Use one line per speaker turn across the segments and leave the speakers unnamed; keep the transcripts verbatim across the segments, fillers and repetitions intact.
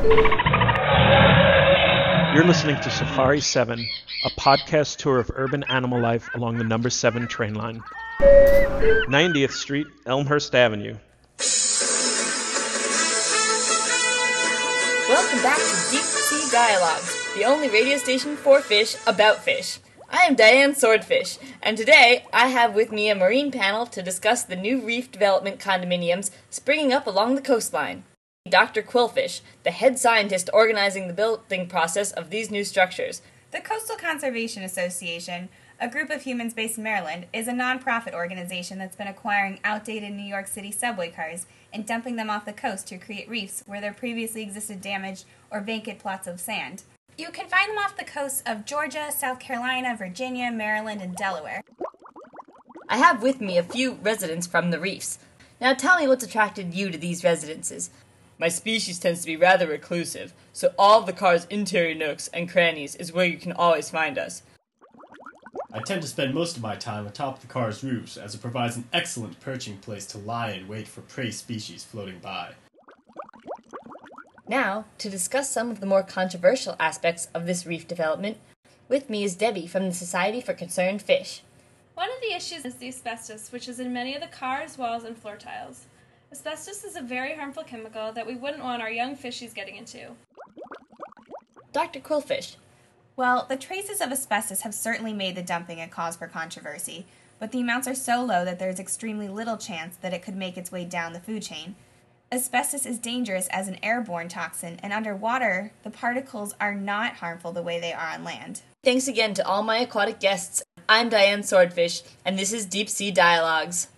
You're listening to Safari seven, a podcast tour of urban animal life along the number seven train line. ninetieth Street, Elmhurst Avenue.
Welcome back to Deep Sea Dialogues, the only radio station for fish about fish. I am Diane Swordfish, and today I have with me a marine panel to discuss the new reef development condominiums springing up along the coastline. Doctor Quillfish, the head scientist organizing the building process of these new structures.
The Coastal Conservation Association, a group of humans based in Maryland, is a non-profit organization that's been acquiring outdated New York City subway cars and dumping them off the coast to create reefs where there previously existed damaged or vacant plots of sand. You can find them off the coasts of Georgia, South Carolina, Virginia, Maryland, and Delaware.
I have with me a few residents from the reefs. Now tell me what's attracted you to these residences. My species tends to be rather reclusive, so all of the car's interior nooks and crannies is where you can always find us.
I tend to spend most of my time atop the car's roofs, as it provides an excellent perching place to lie and wait for prey species floating by.
Now, to discuss some of the more controversial aspects of this reef development, with me is Debbie from the Society for Concerned Fish.
One of the issues is the asbestos, which is in many of the cars, walls, and floor tiles. Asbestos is a very harmful chemical that we wouldn't want our young fishies getting into.
Doctor Quillfish.
Well, the traces of asbestos have certainly made the dumping a cause for controversy, but the amounts are so low that there's extremely little chance that it could make its way down the food chain. Asbestos is dangerous as an airborne toxin, and underwater, the particles are not harmful the way they are on land.
Thanks again to all my aquatic guests. I'm Diane Swordfish, and this is Deep Sea Dialogues.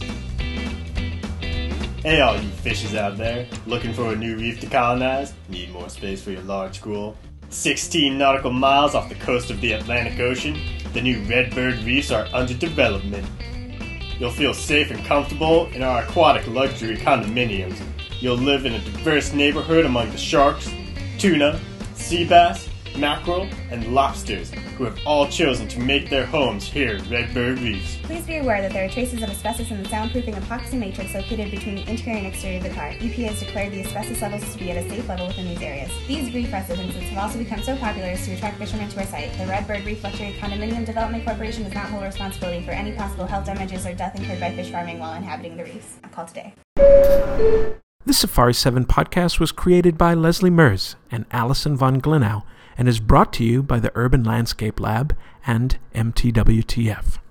Hey all you fishes out there, looking for a new reef to colonize? Need more space for your large school? sixteen nautical miles off the coast of the Atlantic Ocean, the new Redbird Reefs are under development. You'll feel safe and comfortable in our aquatic luxury condominiums. You'll live in a diverse neighborhood among the sharks, tuna, sea bass, mackerel, and lobsters who have all chosen to make their homes here at Redbird Reefs.
Please be aware that there are traces of asbestos in the soundproofing epoxy matrix located between the interior and exterior of the car. E P A has declared the asbestos levels to be at a safe level within these areas. These reef residences have also become so popular as to attract fishermen to our site. The Redbird Reef Luxury Condominium Development Corporation does not hold responsibility for any possible health damages or death incurred by fish farming while inhabiting the reefs. Call today.
This Safari seven podcast was created by Leslie Mers and Allison von Glenau and is brought to you by the Urban Landscape Lab and M T W T F.